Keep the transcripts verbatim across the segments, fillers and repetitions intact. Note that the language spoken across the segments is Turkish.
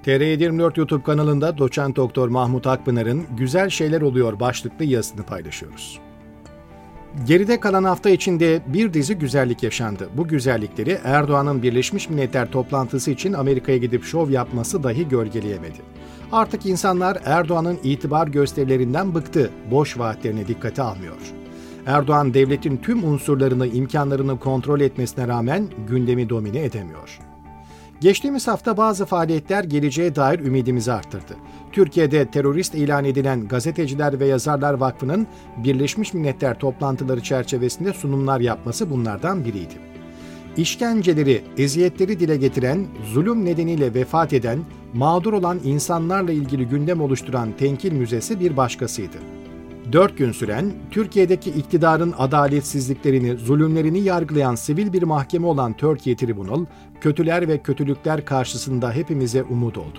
T R yedi yirmi dört YouTube kanalında Doçent Doktor Mahmut Akpınar'ın Güzel Şeyler Oluyor başlıklı yazısını paylaşıyoruz. Geride kalan hafta içinde bir dizi güzellik yaşandı. Bu güzellikleri Erdoğan'ın Birleşmiş Milletler toplantısı için Amerika'ya gidip şov yapması dahi gölgeleyemedi. Artık insanlar Erdoğan'ın itibar gösterilerinden bıktı, boş vaatlerine dikkate almıyor. Erdoğan devletin tüm unsurlarını, imkanlarını kontrol etmesine rağmen gündemi domine edemiyor. Geçtiğimiz hafta bazı faaliyetler geleceğe dair ümidimizi arttırdı. Türkiye'de terörist ilan edilen Gazeteciler ve Yazarlar Vakfı'nın Birleşmiş Milletler toplantıları çerçevesinde sunumlar yapması bunlardan biriydi. İşkenceleri, eziyetleri dile getiren, zulüm nedeniyle vefat eden, mağdur olan insanlarla ilgili gündem oluşturan Tenkil Müzesi bir başkasıydı. Dört gün süren, Türkiye'deki iktidarın adaletsizliklerini, zulümlerini yargılayan sivil bir mahkeme olan Türkiye Tribunal, kötüler ve kötülükler karşısında hepimize umut oldu.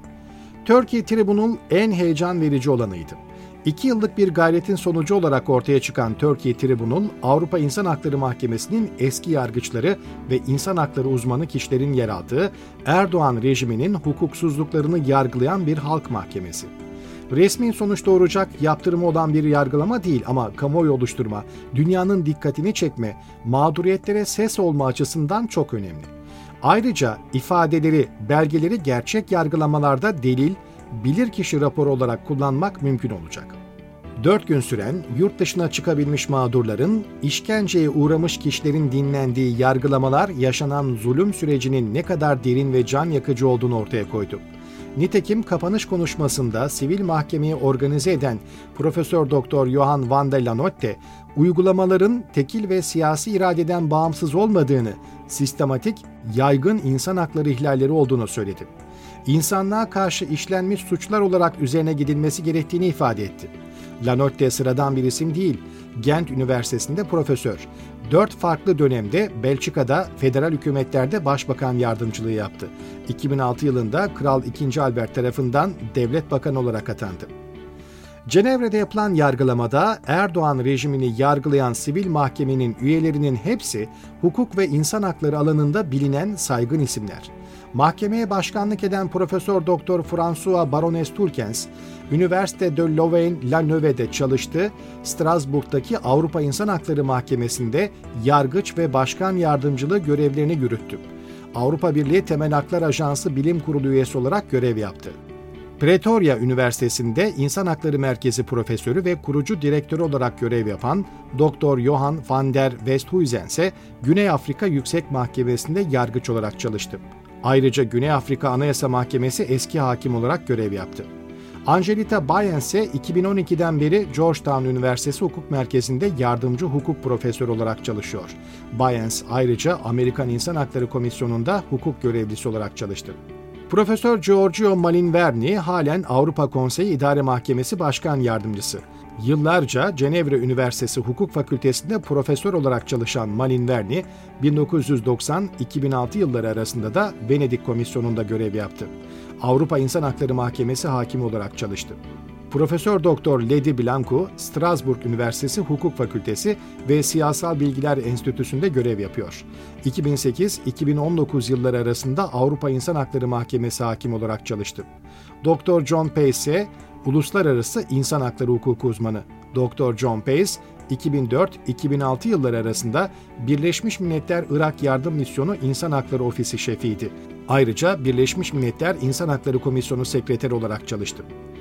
Türkiye Tribunal en heyecan verici olanıydı. İki yıllık bir gayretin sonucu olarak ortaya çıkan Türkiye Tribunal, Avrupa İnsan Hakları Mahkemesi'nin eski yargıçları ve insan hakları uzmanı kişilerin yer aldığı Erdoğan rejiminin hukuksuzluklarını yargılayan bir halk mahkemesi. Resmi sonuç doğuracak yaptırımı olan bir yargılama değil ama kamuoyu oluşturma, dünyanın dikkatini çekme, mağduriyetlere ses olma açısından çok önemli. Ayrıca ifadeleri, belgeleri gerçek yargılamalarda delil, bilirkişi raporu olarak kullanmak mümkün olacak. Dört gün süren, yurt dışına çıkabilmiş mağdurların, işkenceye uğramış kişilerin dinlendiği yargılamalar yaşanan zulüm sürecinin ne kadar derin ve can yakıcı olduğunu ortaya koydu. Nitekim kapanış konuşmasında sivil mahkemeyi organize eden Profesör Doktor Johan van der Lanotte, uygulamaların tekil ve siyasi iradeden bağımsız olmadığını, sistematik, yaygın insan hakları ihlalleri olduğunu söyledi. İnsanlığa karşı işlenmiş suçlar olarak üzerine gidilmesi gerektiğini ifade etti. Lanotte sıradan bir isim değil, Gent Üniversitesi'nde profesör. Dört farklı dönemde Belçika'da federal hükümetlerde başbakan yardımcılığı yaptı. iki bin altı yılında Kral ikinci. Albert tarafından devlet bakanı olarak atandı. Cenevre'de yapılan yargılamada Erdoğan rejimini yargılayan sivil mahkemenin üyelerinin hepsi hukuk ve insan hakları alanında bilinen saygın isimler. Mahkemeye başkanlık eden Profesör Doktor François Baroness Tulkens, Üniversite de Louvain-la-Neuve'de çalıştı, Strasbourg'daki Avrupa İnsan Hakları Mahkemesi'nde yargıç ve başkan yardımcılığı görevlerini yürüttü. Avrupa Birliği Temel Haklar Ajansı Bilim Kurulu üyesi olarak görev yaptı. Pretoria Üniversitesi'nde İnsan Hakları Merkezi Profesörü ve kurucu direktörü olarak görev yapan Doktor Johan van der Westhuizen ise Güney Afrika Yüksek Mahkemesi'nde yargıç olarak çalıştı. Ayrıca Güney Afrika Anayasa Mahkemesi eski hakim olarak görev yaptı. Angelita Bayens ise iki bin on ikiden beri Georgetown Üniversitesi Hukuk Merkezi'nde yardımcı hukuk profesörü olarak çalışıyor. Bayens ayrıca Amerikan İnsan Hakları Komisyonu'nda hukuk görevlisi olarak çalıştı. Profesör Giorgio Malinverni halen Avrupa Konseyi İdare Mahkemesi Başkan Yardımcısı. Yıllarca Cenevre Üniversitesi Hukuk Fakültesi'nde profesör olarak çalışan Malinverni, bin dokuz yüz doksan - iki bin altı yılları arasında da Venedik Komisyonu'nda görev yaptı. Avrupa İnsan Hakları Mahkemesi hakimi olarak çalıştı. Profesör Doktor Lady Blanco, Strasbourg Üniversitesi Hukuk Fakültesi ve Siyasal Bilgiler Enstitüsü'nde görev yapıyor. iki bin sekiz - iki bin on dokuz yılları arasında Avrupa İnsan Hakları Mahkemesi hakimi olarak çalıştı. Doktor John Pace ise Uluslararası İnsan Hakları Hukuku uzmanı. Doktor John Pace, iki bin dört - iki bin altı yılları arasında Birleşmiş Milletler Irak Yardım Misyonu İnsan Hakları Ofisi şefiydi. Ayrıca Birleşmiş Milletler İnsan Hakları Komisyonu sekreteri olarak çalıştı.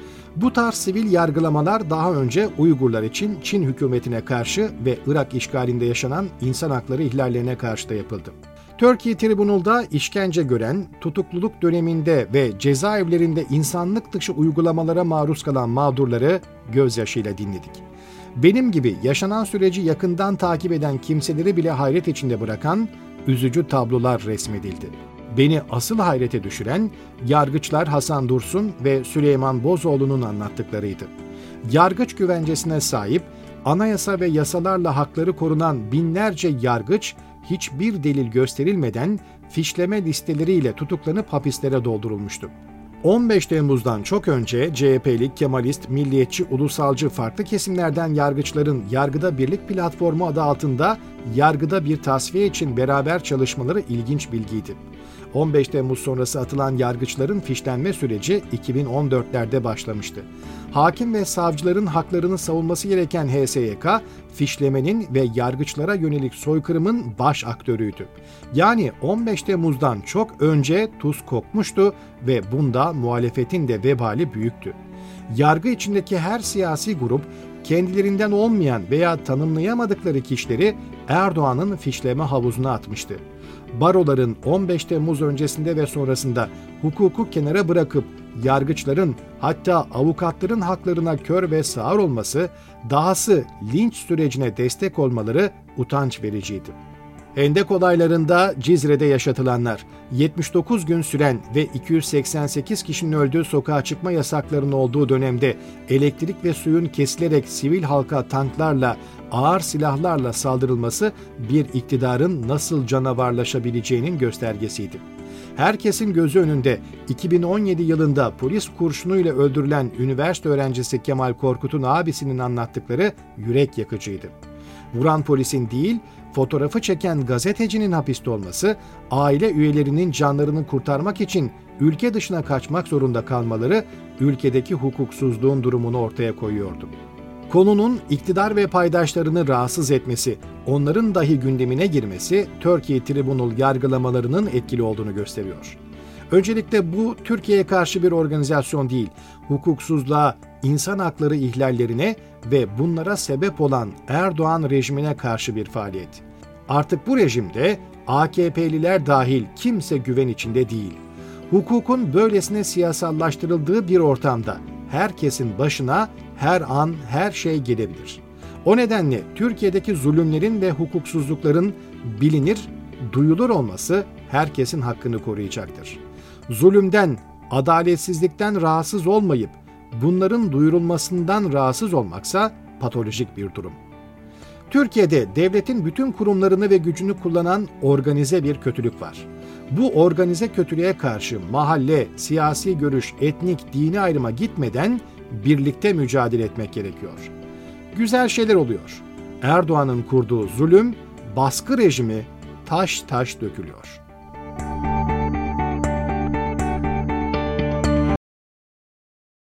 Bu tarz sivil yargılamalar daha önce Uygurlar için Çin hükümetine karşı ve Irak işgalinde yaşanan insan hakları ihlallerine karşı da yapıldı. Türkiye Tribunal'da işkence gören, tutukluluk döneminde ve cezaevlerinde insanlık dışı uygulamalara maruz kalan mağdurları gözyaşıyla dinledik. Benim gibi yaşanan süreci yakından takip eden kimseleri bile hayret içinde bırakan üzücü tablolar resmedildi. Beni asıl hayrete düşüren yargıçlar Hasan Dursun ve Süleyman Bozoğlu'nun anlattıklarıydı. Yargıç güvencesine sahip, anayasa ve yasalarla hakları korunan binlerce yargıç hiçbir delil gösterilmeden fişleme listeleriyle tutuklanıp hapislere doldurulmuştu. on beş Temmuz'dan çok önce C H P'li, Kemalist, milliyetçi, ulusalcı farklı kesimlerden yargıçların Yargıda Birlik Platformu adı altında yargıda bir tasfiye için beraber çalışmaları ilginç bilgiydi. on beş Temmuz sonrası atılan yargıçların fişlenme süreci iki bin on dörtlerde başlamıştı. Hakim ve savcıların haklarını savunması gereken H S Y K, fişlemenin ve yargıçlara yönelik soykırımın baş aktörüydü. Yani on beş Temmuz'dan çok önce tuz kokmuştu ve bunda muhalefetin de vebali büyüktü. Yargı içindeki her siyasi grup, kendilerinden olmayan veya tanımlayamadıkları kişileri Erdoğan'ın fişleme havuzuna atmıştı. Baroların on beş Temmuz öncesinde ve sonrasında hukuku kenara bırakıp yargıçların, hatta avukatların haklarına kör ve sağır olması, dahası linç sürecine destek olmaları utanç vericiydi. Hendek olaylarında Cizre'de yaşatılanlar, yetmiş dokuz gün süren ve iki yüz seksen sekiz kişinin öldüğü sokağa çıkma yasaklarının olduğu dönemde elektrik ve suyun kesilerek sivil halka tanklarla, ağır silahlarla saldırılması bir iktidarın nasıl canavarlaşabileceğinin göstergesiydi. Herkesin gözü önünde iki bin on yedi yılında polis kurşunuyla öldürülen üniversite öğrencisi Kemal Korkut'un abisinin anlattıkları yürek yakıcıydı. Vuran polisin değil, fotoğrafı çeken gazetecinin hapiste olması, aile üyelerinin canlarını kurtarmak için ülke dışına kaçmak zorunda kalmaları ülkedeki hukuksuzluğun durumunu ortaya koyuyordu. Konunun iktidar ve paydaşlarını rahatsız etmesi, onların dahi gündemine girmesi, Türkiye Tribunal yargılamalarının etkili olduğunu gösteriyor. Öncelikle bu Türkiye'ye karşı bir organizasyon değil, hukuksuzluğa, insan hakları ihlallerine ve bunlara sebep olan Erdoğan rejimine karşı bir faaliyet. Artık bu rejimde A K P'liler dahil kimse güven içinde değil. Hukukun böylesine siyasallaştırıldığı bir ortamda herkesin başına her an her şey gelebilir. O nedenle Türkiye'deki zulümlerin ve hukuksuzlukların bilinir, duyulur olması herkesin hakkını koruyacaktır. Zulümden, adaletsizlikten rahatsız olmayıp bunların duyurulmasından rahatsız olmaksa patolojik bir durum. Türkiye'de devletin bütün kurumlarını ve gücünü kullanan organize bir kötülük var. Bu organize kötülüğe karşı mahalle, siyasi görüş, etnik, dini ayrıma gitmeden birlikte mücadele etmek gerekiyor. Güzel şeyler oluyor. Erdoğan'ın kurduğu zulüm, baskı rejimi taş taş dökülüyor.